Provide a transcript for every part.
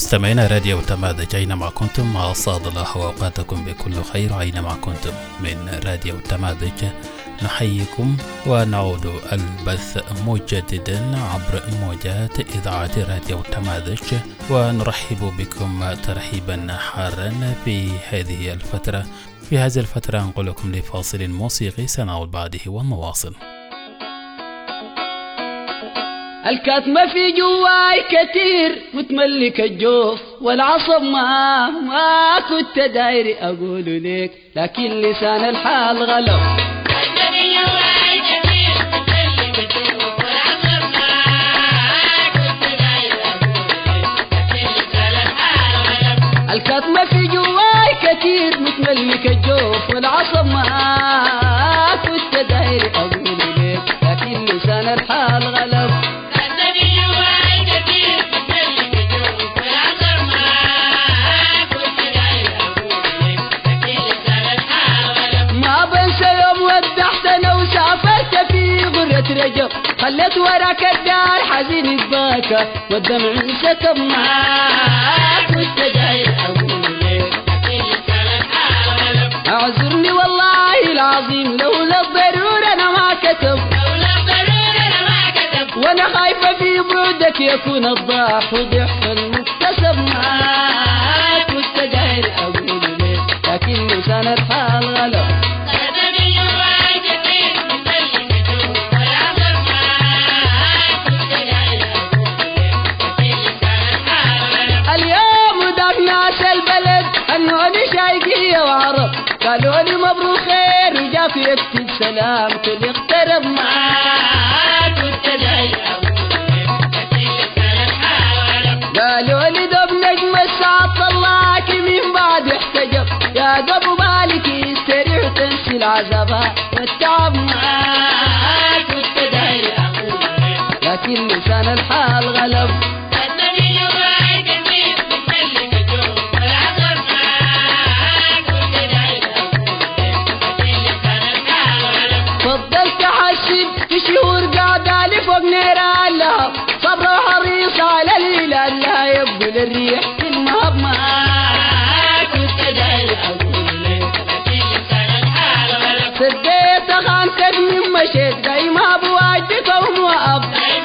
مستمعينا راديو تماذج أينما كنتم، أسعد الله وأوقاتكم بكل خير أينما كنتم. من راديو تماذج نحييكم ونعود البث مجددا عبر موجات إذاعة راديو تماذج، ونرحب بكم ترحيبا حارا في هذه الفترة. في هذه الفترة نقول لكم لفاصل موسيقي سنعود بعده ونواصل. الكتمة في جواي كتير متملك الجوف والعصب ما كنت دايري أقول ليك، لكن لسان الحال غلب. الكتمة في جواي كتير متملك الجوف والعصب ما كنت دايري أقول ليك، لكن لسان الحال غلب. رجب خلت وراك الدار حزين الباكة والدمع انسكب معاك وانت داير اقول ليك اعذرني والله العظيم لولا الضرورة انا ما كتب، وانا خايفة في بعدك يكون الضعف وضعف المكتسب معاك وانت داير اقول ليك، لكن لسان الحال غلب. قالوا لي مبروك خير وجاك يكتب سلام كل اقترب معاك وانت جاي قالوا لي دب نجم الساعة طلعك من بعد احتجب، يا قبو بالك يستريح وتنسي العذابات والتعب معاك وانت جاي لكن لسان الحال غلب. شهور قاعدة لفوق نيران لها صبر وحريص على الهلال لا يبدو للريح المهب معاك وانت داير اقول ليك، سديت خانتك من مشيت دايما بواجهك وموقف،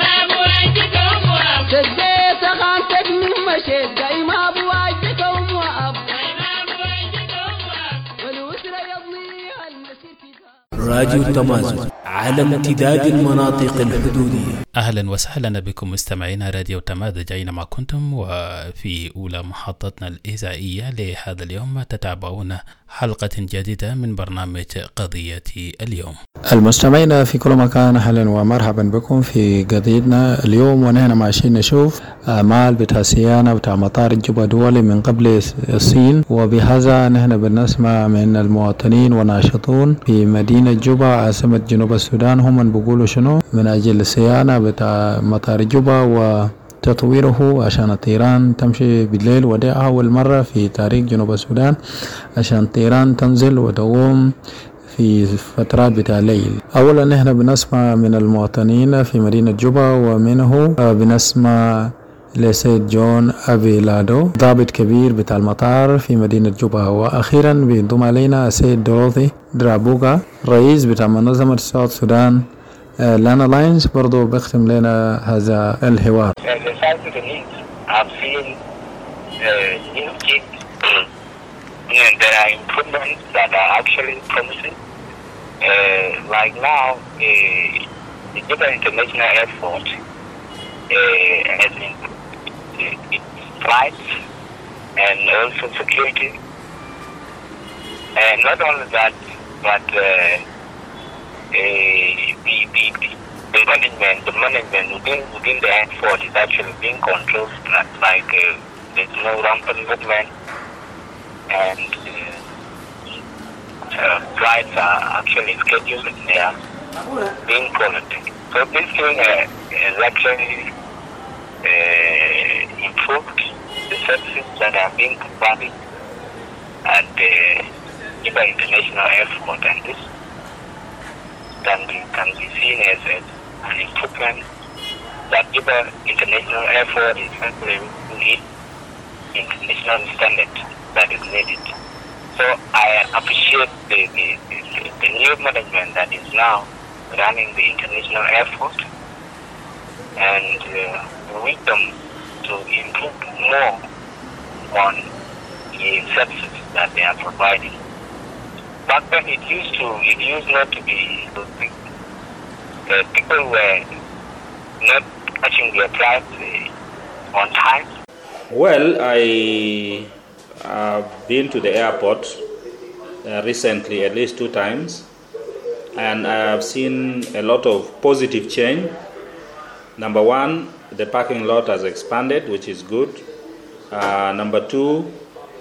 سديت خانتك من مشيت دايما بواجهك وموقف، والوسرى يضنيها المسير كذا. راديو تماذج على امتداد المناطق الحدودية. أهلا وسهلا بكم مستمعينا راديو تماذج أينما كنتم، وفي أولى محطتنا الإذاعية لهذا اليوم تتابعون حلقة جديدة من برنامج قضية اليوم. المستمعين في كل مكان أهلا ومرحبا بكم في قضيتنا اليوم، ونحن ماشيين نشوف أعمال بتاع صيانة بتاع مطار جوبا دولي من قبل الصين، وبهذا نحن بنسمع من المواطنين وناشطون في مدينة جوبا عاصمة جنوب السودان هم من بيقولوا شنو من أجل الصيانة بتاع مطار جوبا وتطويره عشان الطيران تمشي بالليل، ودي أول مرة في تاريخ جنوب السودان عشان الطيران تنزل وتقوم في فترات بتاع الليل. أولا نحن بنسمع من المواطنين في مدينة جوبا، ومنه بنسمع لسيد جون أفيلادو ضابط كبير بتاع المطار في مدينة جوبا، وأخيرا بينضم علينا السيد دوروثي درابوغا رئيس بتاع منظمة ساوث سودان لانا لاينز، برضو بختم لنا هذا الحوار. There are improvements that are actually promising. Like now, the Juba International Airport has its flights and also security. And not only that, but the management within the airport is actually being controlled. Like there's no rampant movement, and flights are actually scheduled and they are being collected. So this thing is actually improved the services that are being provided at the Juba International Airport, and this can be seen as an improvement that Juba International Airport is actually need international standard that is needed. So I appreciate the new management that is now running the international airport, and we wish them to improve more on the services that they are providing. Back then it used not to be, the people were not catching their flights on time. Well, I have been to the airport recently at least 2 times, and I have seen a lot of positive change. Number 1, the parking lot has expanded, which is good. Number 2,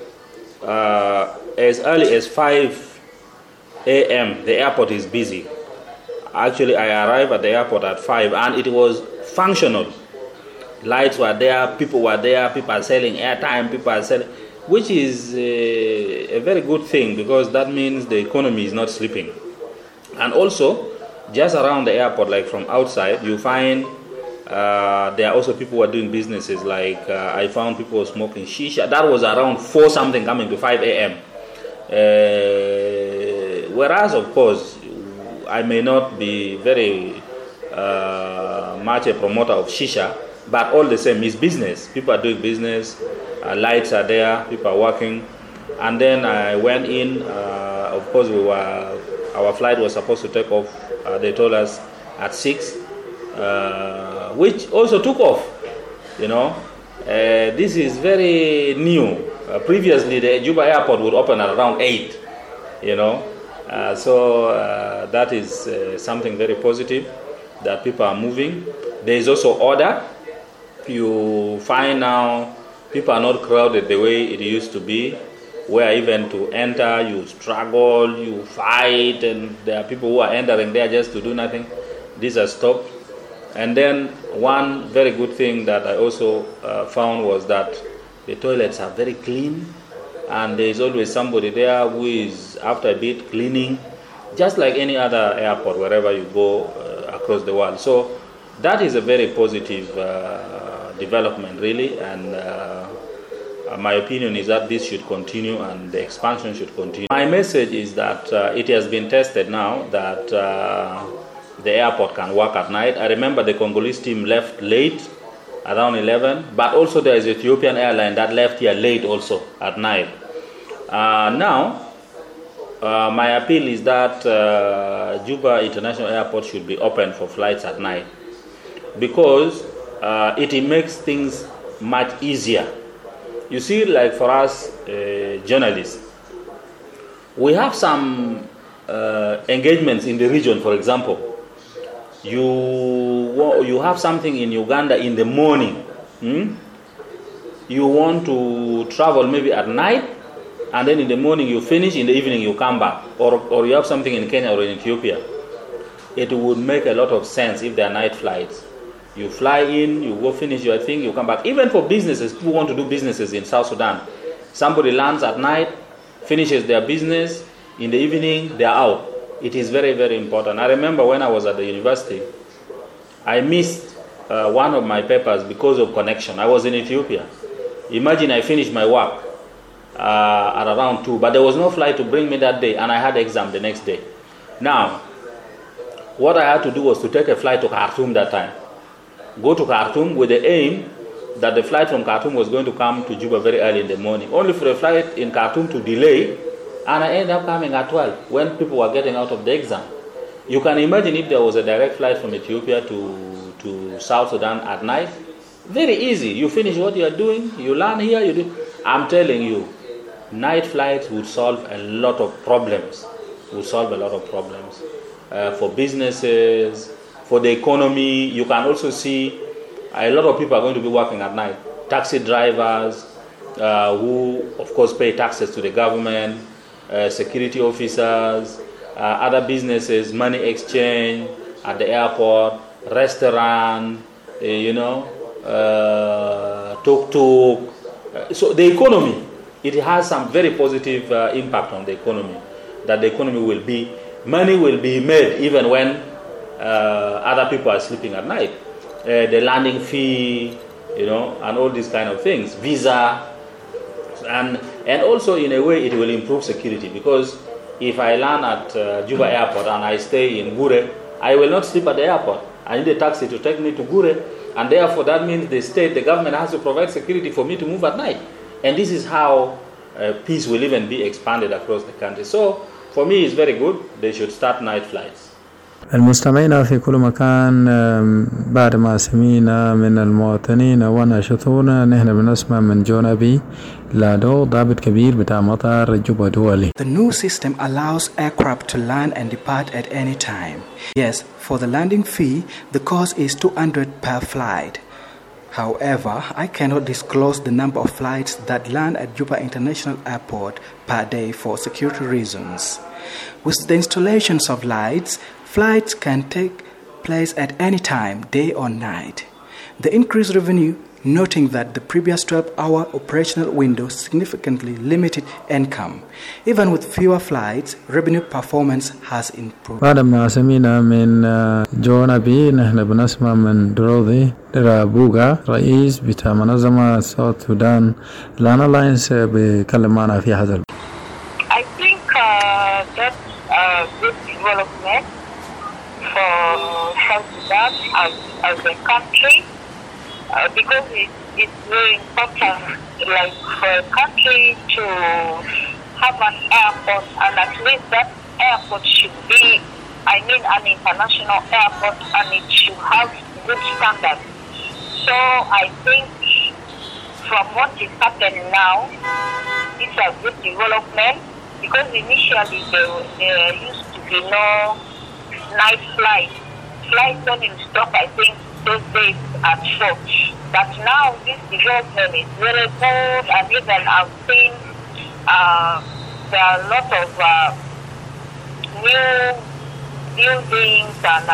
as early as 5 a.m., the airport is busy. Actually, I arrived at the airport at 5 and it was functional. Lights were there, people were there, people are selling airtime, people are selling, which is a very good thing, because that means the economy is not sleeping. And also, just around the airport, like from outside, you find there are also people who are doing businesses, like I found people smoking shisha. That was around 4 something coming to 5 a.m. Whereas, of course, I may not be very much a promoter of shisha, but all the same, it's business. People are doing business, lights are there, people are working. And then I went in, of course, our flight was supposed to take off, they told us at 6, which also took off, This is very new. Previously, the Juba airport would open at around 8, So that is something very positive, that people are moving. There is also order. You find now people are not crowded the way it used to be, where even to enter you struggle, you fight, and there are people who are entering there just to do nothing. These are stopped. And then one very good thing that I also found was that the toilets are very clean, and there is always somebody there who is after a bit cleaning, just like any other airport wherever you go across the world. So that is a very positive development, really, and my opinion is that this should continue and the expansion should continue. My message is that it has been tested now that the airport can work at night. I remember the Congolese team left late, around 11, but also there is Ethiopian airline that left here late also at night. Now, my appeal is that Juba International Airport should be open for flights at night, because it makes things much easier. You see, like for us journalists, we have some engagements in the region. For example, you have something in Uganda in the morning. You want to travel maybe at night, and then in the morning you finish, in the evening you come back. Or you have something in Kenya or in Ethiopia. It would make a lot of sense if there are night flights. You fly in, you go finish your thing, you come back. Even for businesses, people want to do businesses in South Sudan. Somebody lands at night, finishes their business, in the evening they are out. It is very, very important. I remember when I was at the university, I missed one of my papers because of connection. I was in Ethiopia. Imagine I finished my work at around 2, but there was no flight to bring me that day, and I had exam the next day. Now, what I had to do was to take a flight to Khartoum that time. Go to Khartoum with the aim that the flight from Khartoum was going to come to Juba very early in the morning, only for a flight in Khartoum to delay, and I ended up coming at 12 when people were getting out of the exam. You can imagine if there was a direct flight from Ethiopia to South Sudan at night. Very easy. You finish what you are doing, you land here, you do. I'm telling you, night flights would solve a lot of problems. For businesses, for the economy. You can also see a lot of people are going to be working at night. Taxi drivers who, of course, pay taxes to the government, security officers, other businesses, money exchange at the airport, restaurant, tuk-tuk. So the economy, it has some very positive impact on the economy, that the economy will be, money will be made even when other people are sleeping at night. The landing fee, and all these kind of things, visa, And also in a way it will improve security, because if I land at Juba Airport and I stay in Gure, I will not sleep at the airport. I need a taxi to take me to Gure, and therefore that means the government has to provide security for me to move at night. And this is how peace will even be expanded across the country. So for me it's very good. They should start night flights. المستمعين في كل مكان، بعد ما سمينا من المواطنين ونشطونا، نحن بنسمع من جونابي لادو ضابط كبير بتاع مطار جوبا دولي. The new system allows aircraft to land and depart at any time. Yes, for the landing fee, the cost is $200 per flight. However, I cannot disclose the number of flights that land at Juba International Airport per day for security reasons. With the installations of lights, flights can take place at any time, day or night. The increased revenue, noting that the previous 12-hour operational window significantly limited income. Even with fewer flights, revenue performance has improved. بعد ما سمينا من جونابي، نحن بنسمع من دروذي درابوغا، رئيس بتاع منظمة ساوث سودان لان ألاينس، بيكلم معنا في هذا. I think that's a good development for South Sudan as a country, because it's very important, like for a country to have an airport, and at least that airport should be, an international airport, and it should have good standards. So I think from what is happening now, it's a good development, because initially there used to be no night flights. Flights only stop, I think, those days at 4. But now this development is very good, and even I've seen there are a lot of new buildings, and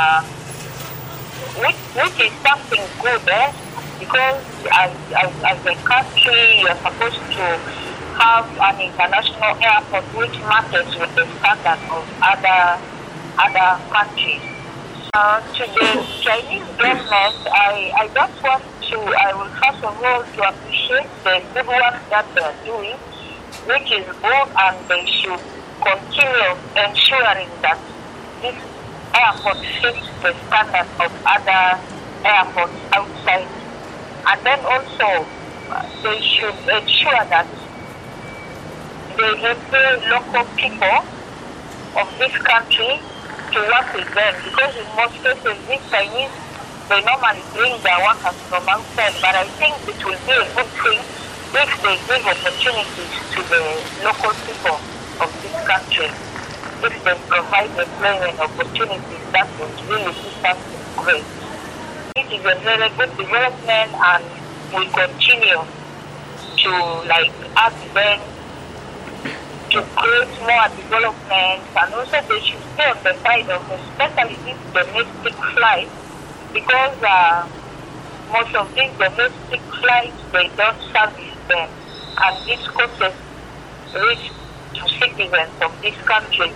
which is something good, because as a country you're supposed to have an international airport which matches with the standard of other countries. To the Chinese government, I just want to, I will first of all to appreciate the good work that they are doing, which is good, and they should continue ensuring that this airport fits the standard of other airports outside. And then also, they should ensure that they employ local people of this country to work with them, because in most cases these Chinese, they normally bring their workers from outside, but I think it will be a good thing if they give opportunities to the local people of this country. If they provide employment opportunities, that would really be something great. It is a very good development, and we continue to ask them to create more development, and also they should stay on the side of especially these domestic flights, because most of these domestic flights, they don't service them, and this causes risk to citizens of this country.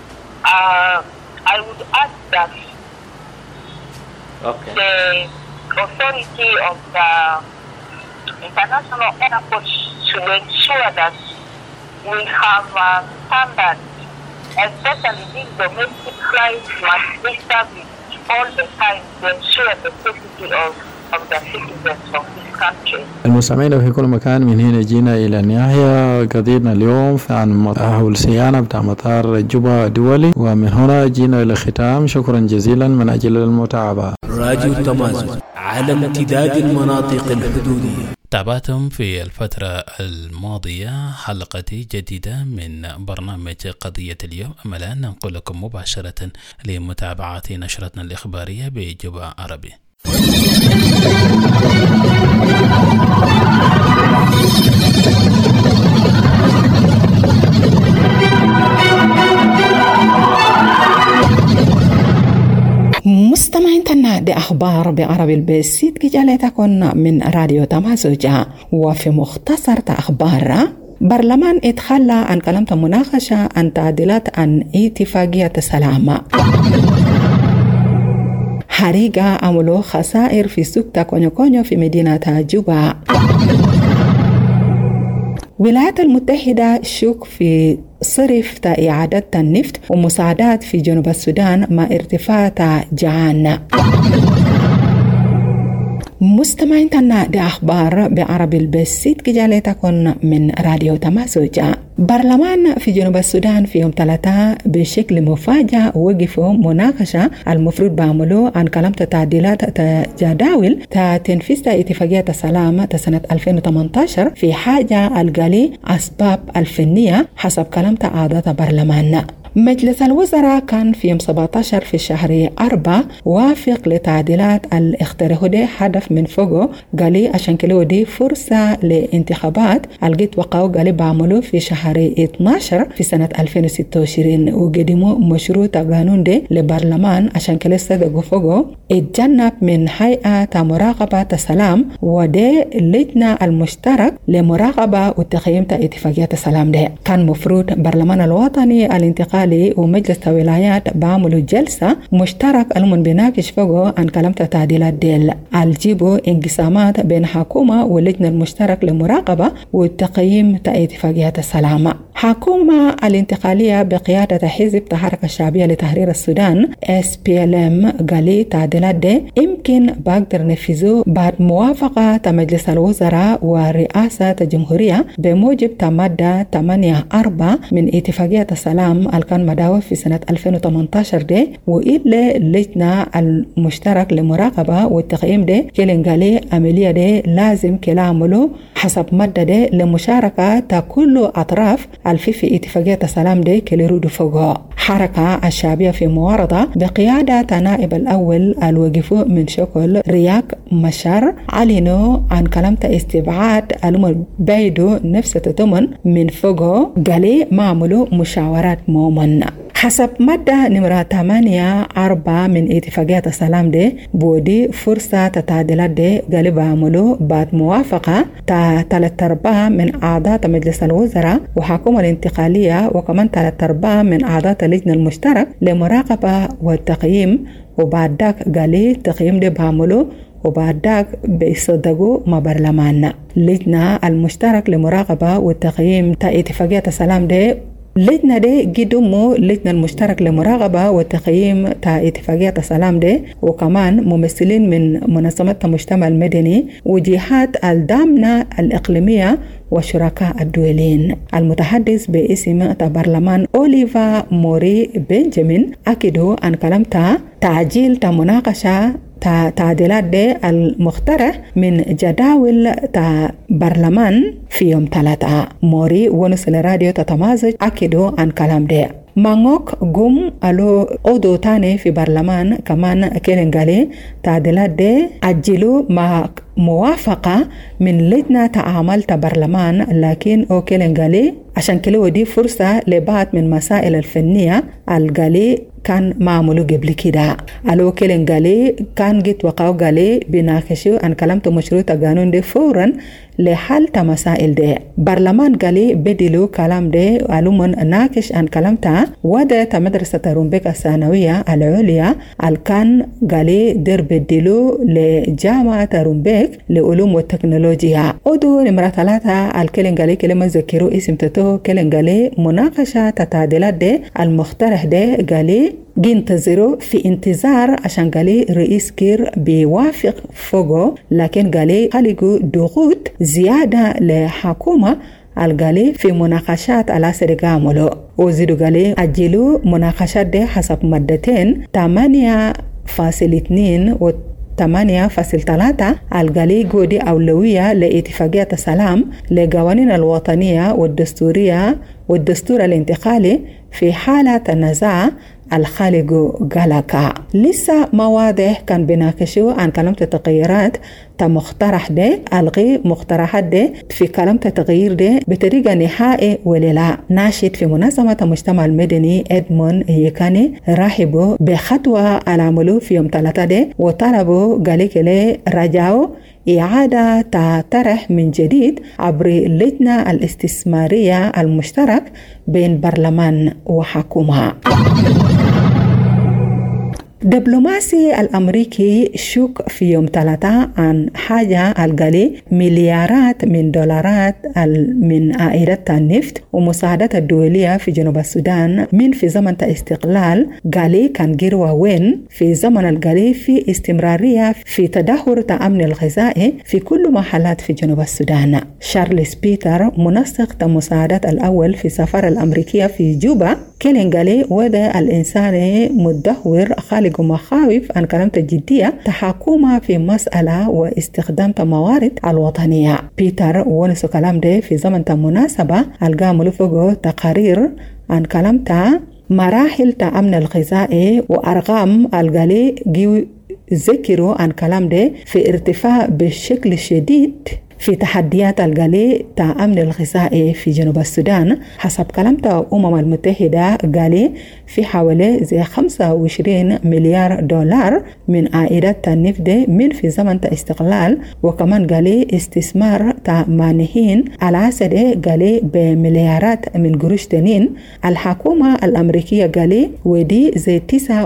I would ask that the authority of the international airports should ensure that we have standards, especially these domestic flights must be serviced all the time to ensure the safety of the citizens of this country. المستمعين في كل مكان، من هنا جينا إلى النهاية قضيتنا اليوم عن الصيانة بتاع مطار جوبا دولي، ومن هنا جينا إلى الختام. شكرا جزيلا من أجل المتابعة. راديو تمازن على امتداد المناطق الحدودية. تابعتم في الفترة الماضية حلقة جديدة من برنامج قضية اليوم. أما الآن ننقل لكم مباشرة لمتابعة نشرتنا الإخبارية بجوبا عربي. مستمعين تنادي أخبار بعربي البسيط كجالتكن من راديو تمازوجا. وفي مختصر أخبار، برلمان اتخلى عن كلمة مناقشة عن تعديلات عن اتفاقية السلام. حريقة عملوا خسائر في سوق تاكونيو كونيو في مدينة جوبا. الولايات المتحدة شك في صرف إعادة النفط ومساعدات في جنوب السودان مع ارتفاع جعان. مستمعين تنا دي أخبار بعربي البسيط كجالي تكون من راديو تماسوجا. برلمان في جنوب السودان في يوم 3 بشكل مفاجئ وقفوا مناقشة المفروض بعملوا عن كلام تعديلات جداول تنفيذ اتفاقية السلام سنة 2018 في حاجة القالي أسباب الفنية حسب كلام أعضاء برلمان. مجلس الوزراء كان في يوم 17 في شهر 4 وافق لتعديلات الاختيار دي هدف من فوقه قالي عشان كده دي فرصة لانتخابات القيت وقعوا قالي بعملوا في شهر 12 في سنة 2026 وقدموا مشروع قانون دي لبرلمان عشان كده صدقوا فوقه اتجنب من هيئة مراقبة السلام ودي لجنة المشترك لمراقبة وتقييم اتفاقية السلام دي. كان مفروض برلمان الوطني الانتقالي ومجلس الولايات بعملوا جلسة مشترك المن بيناقش فوقه عن كلام تعديلات ديل الجيبوا انقسامات بين حكومة واللجنة المشترك لمراقبة والتقييم اتفاقية السلام. حكومة الانتقالية بقيادة حزب الحركة الشعبية لتحرير السودان SPLM قالي تعديلات دي يمكن بقدر نفذوه بعد موافقة مجلس الوزراء ورئاسة الجمهورية بموجب مادة 8.4 من اتفاقية السلام كان مداوى في سنة 2018 دي وإلا لجنة المشترك لمراقبة والتقييم دي كلين قالي عملية دي لازم كلا عملوا حسب مادة دي لمشاركة كل أطراف في اتفاقية السلام دي كلي رودو فوقها. حركة الشعبية في معارضة بقيادة نائب الأول الوقفوا من شكل رياك مشار علنوا عن كلام استبعاد المبايدو نفس التضمن من فوقه قالي معملوا مشاورات مومن. حسب مادة نمرة 8.4 من اتفاقية السلام دي بودي فرصة تعديلات دي قالي بعملوا بعد موافقة 3/4 من أعضاء مجلس الوزراء وحكومة الانتقالية وكمان 3/4 من أعضاء اللجنة المشترك لمراقبة والتقييم وبعد ذاك قالي تقييم دي بعملوا وبعد ذاك بيصدقوا مع برلماننا. لجنة المشترك لمراقبة والتقييم اتفاقية السلام دي لجنة دي قدموا لجنة المشترك لمراقبة والتقييم اتفاقية السلام دي وكمان ممثلين من منظمات المجتمع المدني وجهات الدامنة الإقليمية وشركاء الدولين. المتحدث باسم برلمان أوليفا موري بنجامين أكدوا عن كلام تعجيل مناقشة تعديلات دي المقترح من جداول برلمان في يوم 3. موري ونس لراديو تتمازج أكدوا عن كلام دي. مانوك قوم ألو أودو تاني في برلمان كمان كيلنغالي تعديلات دي أجلوا مع موافقة من لجنة عمل برلمان لكن أو كيلنغالي عشان كده دي فرصة لبعض من مسائل الفنية القالي كان معمولو قبل كده. ألو كيلين قالي كان جيت وقاو قالي بناقشوا عن كلامته مشروع قانون دي فورا لحل مسائل دي. برلمان قالي بدلو كلام دي ألو من ناقش عن كلامته وده مدرسة رومبيك الثانوية العليا الكان قالي در بدلو لجامعة رومبيك لعلوم والتكنولوجيا. ودو نمرة 3 الكيلين قالي كلمة ذكروا اسم تتو كيلين قالي مناقشة تعديلات دي المقترح دي قالي جنتظروا في انتظار عشان قالي رئيس كير بيوافق فوقه لكن قالي خلقوا ضغوط زيادة لحكومة القالي في مناقشات على سرقاملو وزيدوا قالي أجلوا مناقشات دي حسب مادتين 8.2 و 8.3 القالي قودي أولوية لاتفاقية السلام لقوانين الوطنية والدستورية والدستور الانتقالي في حالة النزاع الخالق قلقا. لسه ما واضح كان بيناقشوا عن كلمة التغييرات مقترح ده ألغي مقترحات ده في كلمة التغيير ده بطريقة نهائية ولا لا. ناشط في منظمة المجتمع المدني إدمون يكاني رحبوا بخطوة العملوا في يوم 3 ده وطلبوا قالك لي رجعوا إعادة طرح من جديد عبر اللجنة الاستثمارية المشترك بين برلمان وحكومة. دبلوماسي الأمريكي شك في يوم 3 عن حاجة القلي مليارات من دولارات من عائدة النفط ومساعدة الدولية في جنوب السودان من في زمن استقلال قالي كان جيروا وين في زمن القلي في استمرارية في تدهور الأمن الغذائي في كل محلات في جنوب السودان. شارلز بيتر منسق المساعدة الأول في السفارة الأمريكية في جوبا كيلين قالي وده الإنسان مدهور خالق مخاوف عن كلمة الجدية تحكمها في مسألة واستخدام الموارد الوطنية. بيتر ونسو كلام ده في زمن مناسبة القام لفقه تقارير عن كلمة مراحل الأمن الغذائي وأرقام القالي ذكروا عن كلام ده في ارتفاع بشكل شديد في تحديات القلي أمن الغذائي في جنوب السودان. حسب كلام الأمم المتحدة قالي في حوالي زي 25 مليار دولار من عائدات النفط من في زمن استقلال، وكمان قالي استثمار مانحين العسل قالي بمليارات من قروش تانين. الحكومة الأمريكية قالي ودي زي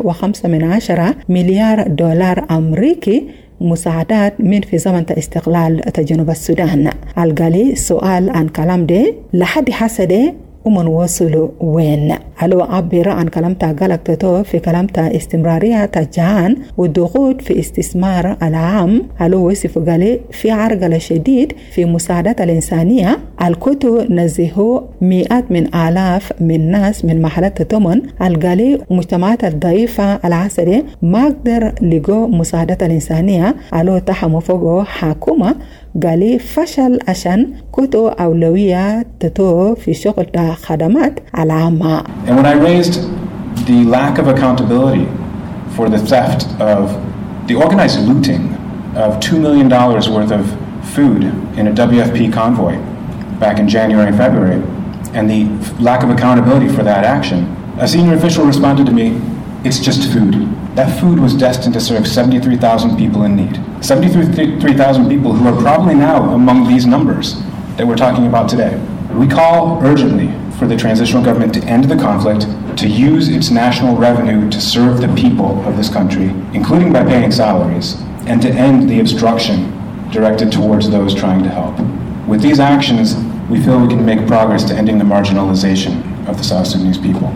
9.5 مليار دولار أمريكي مساعدات من في زمن استقلال جنوب السودان. القالي سؤال عن كلام ده لحد حسده ومن وصلوا وين. ألو عبر عن كلامته قالكتو في كلامته استمرارية تجعان والضغوط في استثمار العام. ألو وصف قالي في عرقل شديد في مساعدة الإنسانية. الكتو نزهوا مئات من آلاف من ناس من محلات التمن. القالي مجتمعات الضعيفة العسرية ما قدر لقوا مساعدة الإنسانية. ألو تحموا فوقه حكومة قالي فشل عشان كتو أولوية تتو في شغل خدمات العامة. And when I raised the lack of accountability for the theft of the organized looting of $2 million worth of food in a WFP convoy back in January and February, and the lack of accountability for that action, a senior official responded to me, "It's just food." That food was destined to serve 73,000 people in need. 73,000 people who are probably now among these numbers that we're talking about today. We call urgently for the transitional government to end the conflict, to use its national revenue to serve the people of this country, including by paying salaries, and to end the obstruction directed towards those trying to help. With these actions, we feel we can make progress to ending the marginalization of the South Sudanese people.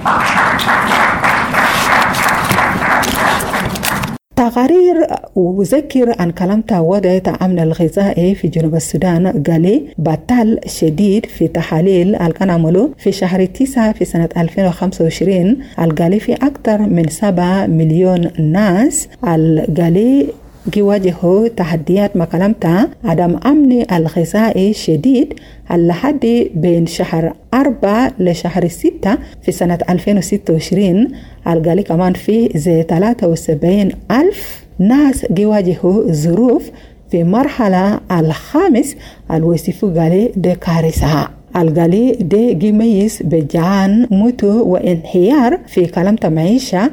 تقارير وذكر عن كلامته وضع أمن الغذائي في جنوب السودان قالي بطل شديد في تحاليل الكان عملوا في شهر 9 في سنة 2025. القالي في أكثر من 7 مليون ناس القالي يواجهوا تحديات ما كلامته عدم أمن الغذائي شديد لحد بين شهر 4 لشهر 6 في سنة 2026. القالي كمان في زي 73,000 ناس يواجهوا ظروف في مرحلة الخامس الوصفوا قالي دي كارثة. القالي دي يميز بجعان موتو وانهيار في كلامة معيشة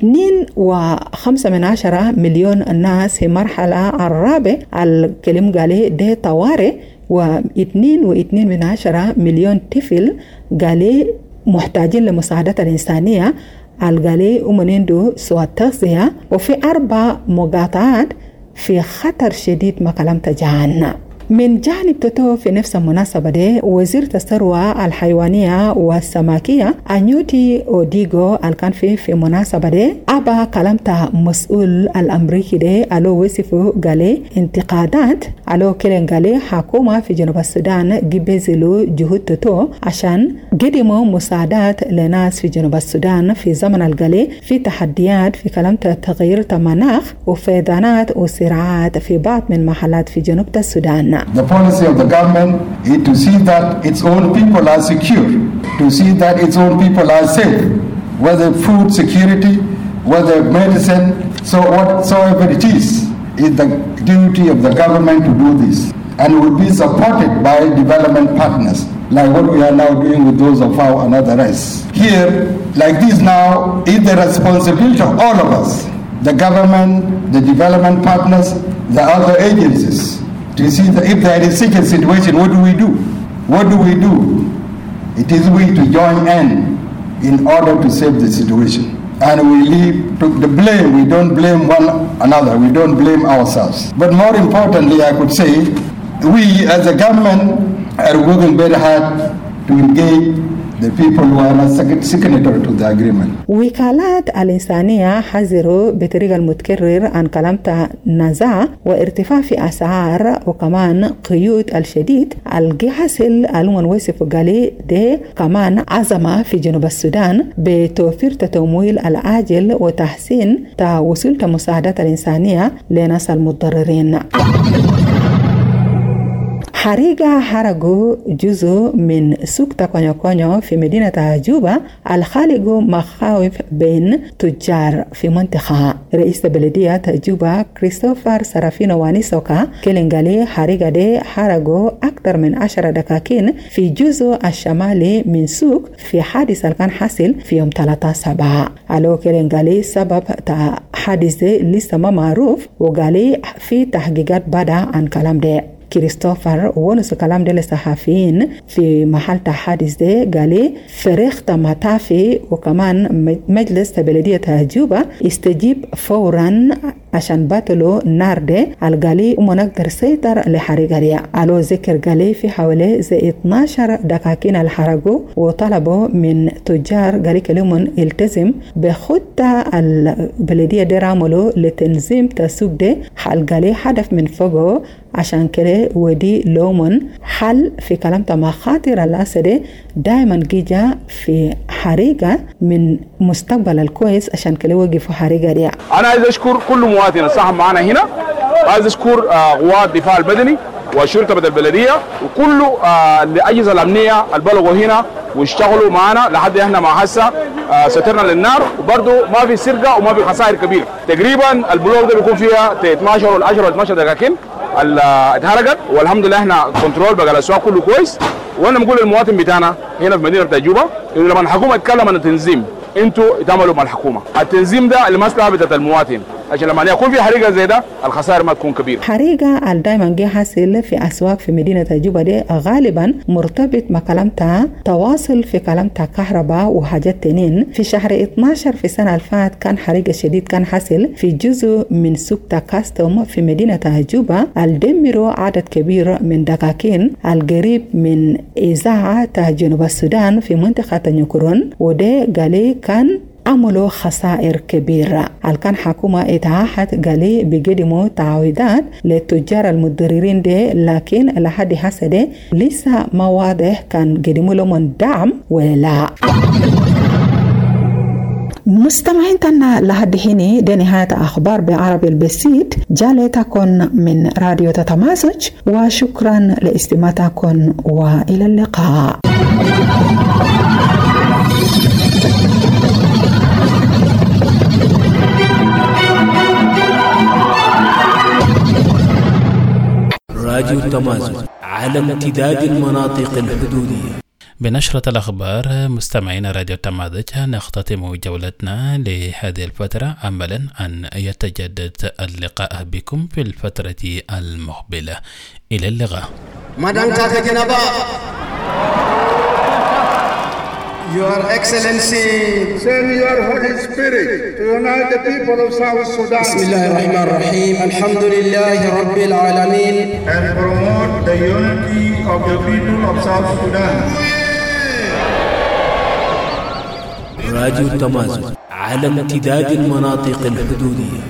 2.5 مليون ناس في مرحلة الرابع. الكلام قالي دي طوارئ و2.2 مليون طفل قالي محتاجين لمساعدة الإنسانية. القالي ومنندو سوى التغذية وفي 4 مقاطعات في خطر شديد ما كلمت جعان. من جانب تتو في نفس المناسبة دي وزيرة الثروة الحيوانية والسمكية أنيوتي أوديغو كان في مناسبة دي أبا كلامته مسؤول الأمريكي دي ألو وصفه قالي انتقادات ألو كيلين قالي حكومة في جنوب السودان جبزلو جهود تتو عشان قدموا مساعدات لناس في جنوب السودان في زمن القالي في تحديات في كلامته تغيير المناخ وفيضانات وصراعات في بعض من محلات في جنوب السودان. The policy of the government is to see that its own people are secure, to see that its own people are safe, whether food security, whether medicine, so whatsoever it is the duty of the government to do this, and will be supported by development partners, like what we are now doing with those of FAO and others. Here, like this now, is the responsibility of all of us, the government, the development partners, the other agencies, to see that if there is such a situation, what do we do? What do we do? It is we to join in order to save the situation. and we leave to the blame. We don't blame one another. We don't blame ourselves. But more importantly, I could say, we as a government are working very hard to engage the people who are not signatory to the agreement. وكالات الإنسانية حذروا بطريقة المتكرر عن كلمة نزاع وارتفاع في أسعار وكمان قيود الشديد الجهاسل الون ويسف قالي ده كمان عزمة في جنوب السودان بتوفير تمويل العاجل وتحسين وصول المساعدات الإنسانية لناس المتضررين. حريقة حرقوا جزء من سوق تاكونيو في مدينة جوبا الخالق مخاوف بين تجار في منطقة. رئيس بلدية جوبا كريستوفر سرافينو وانيسوكا كلنغالي حريقة دي حرقوا أكثر من 10 دكاكين في جزء الشمالي من سوق في حادث كان حاصل في يوم 3/7. ألو كلنغالي سبب حادث لسه ما معروف وقالي في تحقيقات بدأ عن كلام ده. كريستوفر ونسو كلام دي للصحفيين في محل حادث ده قالي فريق مطافي وكمان مجلس بلدية جوبا استجيب فورا عشان باتلو نار ده القالي ومنقدر سيطر لحريقة دي. على ذكر قالي في حوالي زي 12 دكاكين الحرقوا وطلبوا من تجار قالي كلمون التزم بخطة البلدية دي راملو لتنظيم تسوق ده قالي هدف من فوقه عشان كده ودي لومن حل في كلام مخاطر الأسد دائما جيجا في حريقة من مستقبل الكويس عشان كده وقفوا حريقة دي. أنا عايز أشكر كل مواطن صاحب معنا هنا، عايز أشكر قوات الدفاع المدني والشرطة البلدية وكل الأجهزة الأمنية البلغوا هنا واشتغلوا معنا لحد احنا مع هسه سترنا للنار وبرضه ما في سرقة وما في خسائر كبيرة. تقريبا البلوك ده بيكون فيها 12 ولا 10 ولا 12 دكاكين اتحرقت والحمد لله احنا كنترول بقى الاسواق كله كويس. وانا بقول للمواطن بتاعنا هنا في مدينه جوبا انه لما الحكومه تتكلم عن التنظيم انتوا تعملوا مع الحكومه، التنظيم ده المصلحه بتاعت المواطن عشان لما يكون في حريقه زي ده الخسائر ما تكون كبيره. حريقه دايما جه حاصل في اسواق في مدينه جوبا دي غالبا مرتبط مع كلامتها تواصل في كلامتها كهرباء وحاجات تانيين. في شهر 12 في السنه اللي فاتت كان حريقه شديد كان حاصل في جزء من سوق كاستوم في مدينه جوبا الدمروا عدد كبير من دكاكين القريب من اذاعه جنوب السودان في منطقه نيوكورون وده قالي كان عملوا خسائر كبيرة. كان حكومة اتعاهد قالي بيقدموا تعويضات للتجار المتضررين دي لكن لحد هسه دي لسه ما واضح كان قدموا لهم دعم ولا لا. مستمعين تنا لحد هنا دي نهاية أخبار بعربي البسيط جالتكم من راديو تتمازج وشكرا لاستماعتكم وإلى اللقاء. راديو التمازج على امتداد المناطق الحدودية. بنشرة الأخبار مستمعين راديو التمازج نختتم جولتنا لهذه الفترة أملا أن يتجدد اللقاء بكم في الفترة المقبلة. إلى اللقاء. Madam Takajinaba, Your Excellency, send your Holy Spirit to unite the people of South Sudan. بسم الله الرحمن الرحيم. الحمد لله رب العالمين. And promote the unity of the people of South Sudan. راديو التمازج على امتداد المناطق الحدودية.